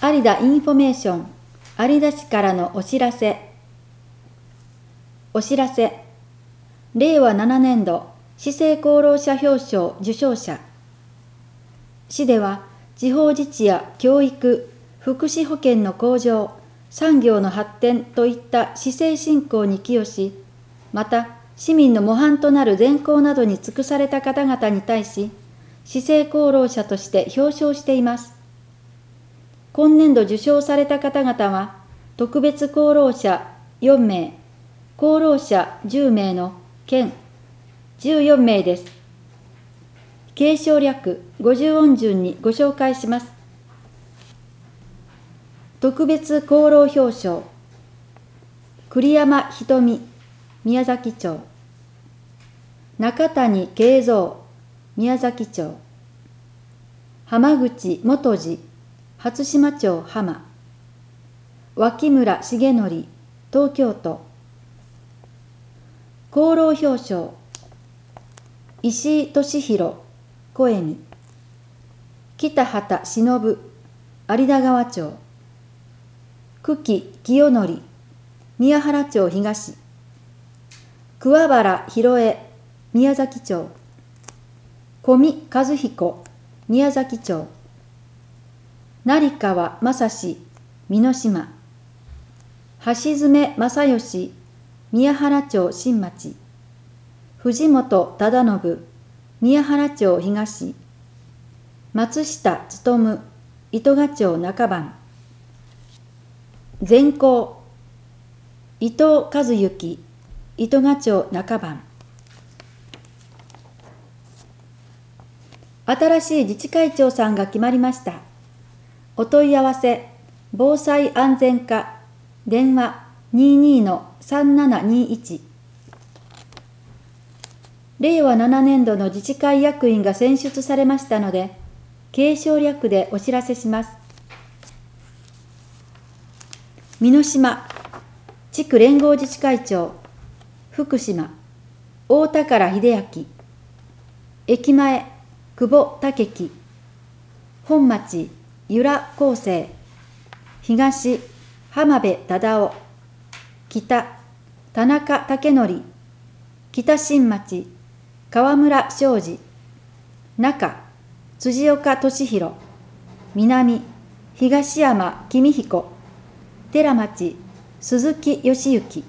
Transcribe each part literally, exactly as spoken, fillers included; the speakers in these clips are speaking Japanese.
有田インフォメーション、有田市からのお知らせ。お知らせ。れいわななねんど市政功労者表彰受賞者。市では地方自治や教育、福祉保健の向上、産業の発展といった市政振興に寄与し、また市民の模範となる善行などに尽くされた方々に対し、市政功労者として表彰しています。今年度受賞された方々は、特別功労者よんめい、功労者じゅうめいの県じゅうよんめいです。継承略ごじゅう音順にご紹介します。特別功労表彰、栗山瞳、宮崎町。中谷慶三、宮崎町。浜口元次、初島町浜。脇村重則、東京都。功労表彰、石井俊弘、小恵美。北畑忍、有田川町。久喜清則、宮原町東。桑原博恵、宮崎町。小見和彦、宮崎町。成川正史、美濃島。橋爪正義、宮原町新町。藤本忠信、宮原町東。松下勉、糸賀町中番。善行、伊藤和幸、糸賀町中番。新しい自治会長さんが決まりました。お問い合わせ、防災安全課、電話 にじゅうにのさんななにいち。れいわななねんどの自治会役員が選出されましたので、継承略でお知らせします。美濃島、地区連合自治会長、福島、大宝秀明。駅前、久保武樹。本町、由良康生。東、浜辺忠夫。北、田中武則。北新町、河村昌司。中、辻岡俊弘。南、東山公彦。寺町、鈴木義行。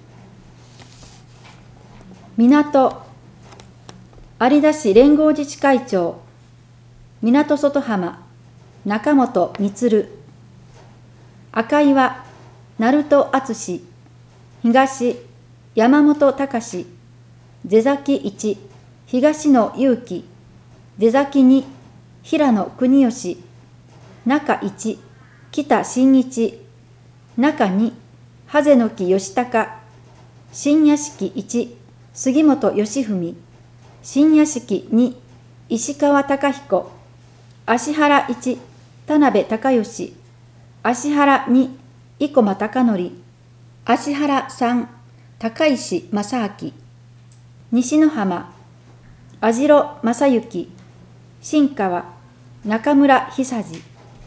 港、有田市連合自治会長、港外浜、中本充。赤岩、鳴門敦。東、山本隆。出崎いち、東野祐樹。出崎に、平野国義。中いち、北真一。中に、ハゼノキ義孝。新屋敷いち、杉本義文。新屋敷に、石川貴彦。芦原いち、田辺隆義。芦原に、生駒貴則。芦原さん、高石正明。西野浜、網代正幸。新川、中村久次。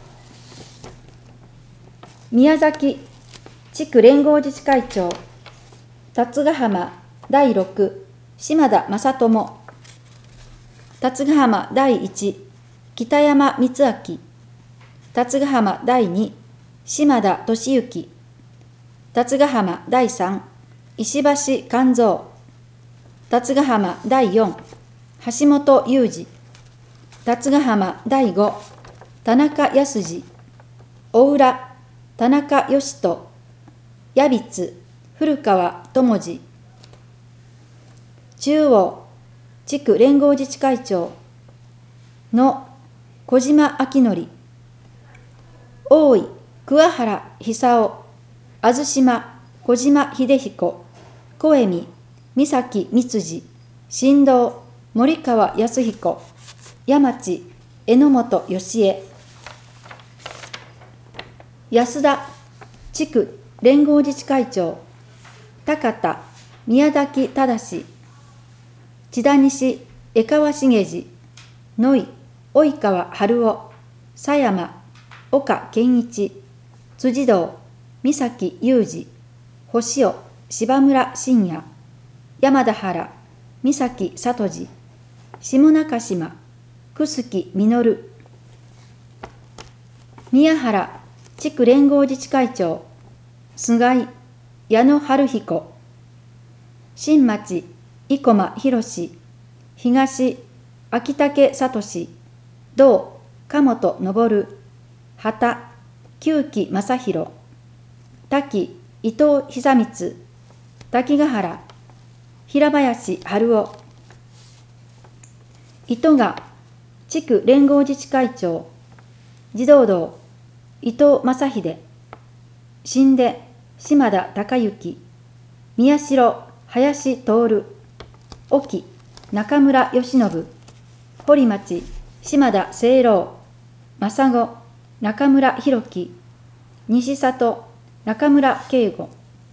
宮崎地区連合自治会長、辰ヶ浜だいろく、島田正智。辰ヶ浜だいいち、北山光明。辰ヶ浜だいに、島田俊之。辰ヶ浜だいさん、石橋勘三。辰ヶ浜だいよん、橋本裕二。辰ヶ浜だいご、田中康次。大浦、田中義人。矢櫃、古川智次。中央地区連合自治会長の小島明則。大井、桑原久夫。あずしま、小島秀彦。小恵美、三崎光次。新道、森川康彦。山町、榎本義恵。安田地区連合自治会長、高田、宮崎正。千田西、江川茂次。野井、及川春夫。狭山、岡健一。 辻堂、三崎裕二、星尾、柴村信也、山田原、三崎聡次、下中島、楠木実、宮原、地区連合自治会長、菅井、矢野春彦、新町、生駒博士、東、秋武聡、同、加本昇、畑、久木正弘、滝、伊藤久光、滝ヶ原、平林春夫、糸賀、地区連合自治会長、児童堂、伊藤正秀、新出、島田孝之、宮代、林徹、沖、中村義信、堀町、島田清郎、正子、中村弘樹、西里、中村慶吾、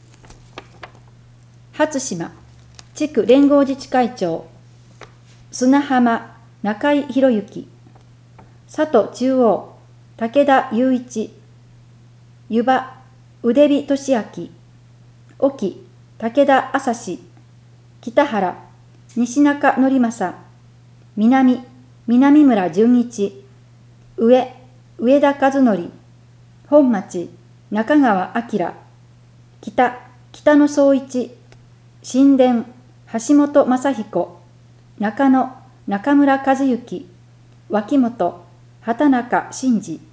初島、地区連合自治会長、砂浜、中井博之、佐渡中央、武田雄一、湯葉、腕火俊明、沖、武田朝志、北原、西中則正、南、南村純一、上、上田和則、本町、中川明、北、北野総一、新田、橋本正彦、中野、中村和幸、脇本、畑中真嗣、